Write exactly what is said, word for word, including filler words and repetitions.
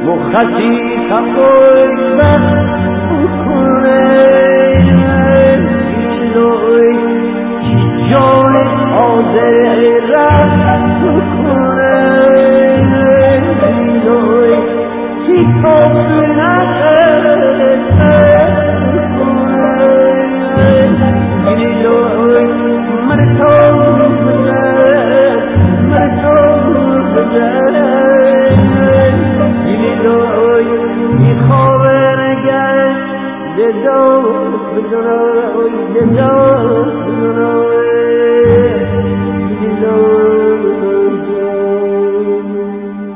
خطی کموی بس کنه دوی جان آزه رفت کنه دوی چی کافی نخست کنه دوی مرتوب بزن مرتوب بزن The door, the door, the door, the door.